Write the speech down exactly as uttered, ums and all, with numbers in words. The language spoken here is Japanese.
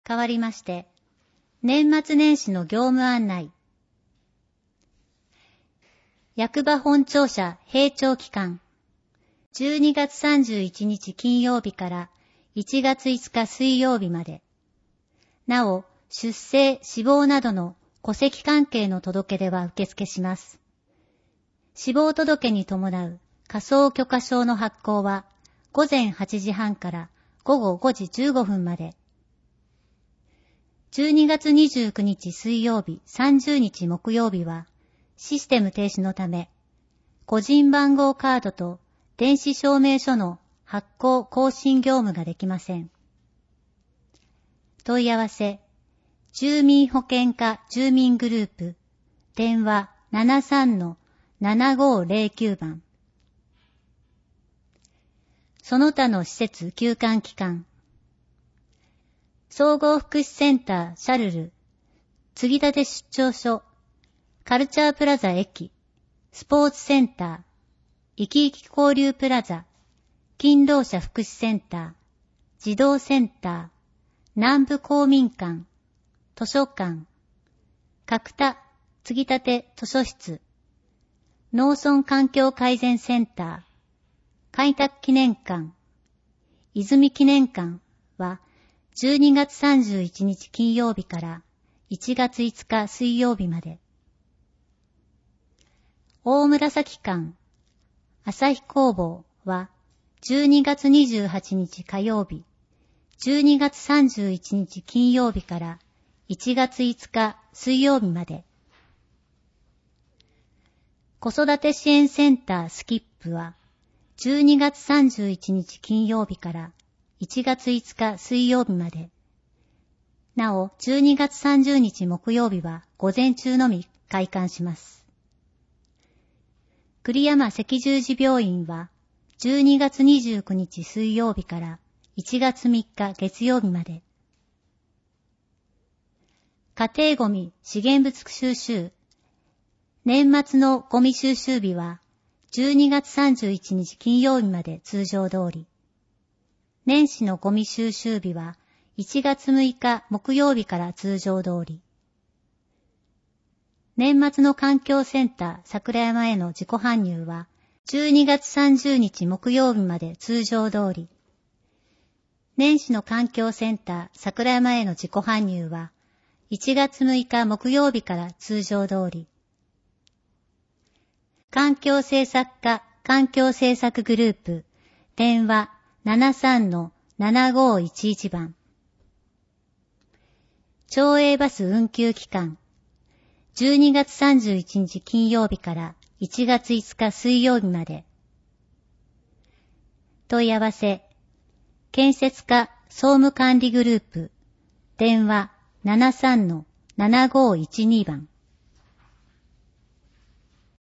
変わりまして、年末年始の業務案内。役場本庁舎閉庁期間、じゅうにがつさんじゅういちにち金曜日からいちがついつか水曜日まで。なお、出生、死亡などの戸籍関係の届け出は受付します。死亡届に伴う火葬許可証の発行はごぜんはちじはんからごごごじじゅうごふんまで。じゅうにがつにじゅうくにち水曜日、さんじゅうにち木曜日はシステム停止のため、個人番号カードと電子証明書の発行更新業務ができません。問い合わせ、住民保険課住民グループ、電話 ななさんのななごーぜろきゅう 番。その他の施設休館期間。総合福祉センターシャルル、継ぎ立て出張所、カルチャープラザ駅、スポーツセンター、いきいき交流プラザ、勤労者福祉センター、児童センター、南部公民館、図書館、角田継ぎ立て図書室、農村環境改善センター、開拓記念館、泉記念館はじゅうにがつさんじゅういちにち金曜日からいちがついつか水曜日まで。大紫館、朝日工房はじゅうにがつにじゅうはちにち火曜日、じゅうにがつさんじゅういちにち金曜日からいちがついつか水曜日まで。子育て支援センタースキップはじゅうにがつさんじゅういちにち金曜日からいちがついつか水曜日まで。なお、じゅうにがつさんじゅうにち木曜日は午前中のみ開館します。栗山赤十字病院はじゅうにがつにじゅうくにち水曜日からいちがつみっか月曜日まで。家庭ごみ資源物収集。年末のゴミ収集日はじゅうにがつさんじゅういちにち金曜日まで通常通り。年始のゴミ収集日はいちがつむいか木曜日から通常通り。年末の環境センター桜山への自己搬入はじゅうにがつさんじゅうにち木曜日まで通常通り。年始の環境センター桜山への自己搬入はいちがつむいか木曜日から通常通り。環境政策課環境政策グループ電話 ななさんのななごーいちいち 番。町営バス運休期間じゅうにがつさんじゅういちにち金曜日からいちがついつか水曜日まで。問い合わせ建設課総務管理グループ電話 ななさんのななごーいちに 番。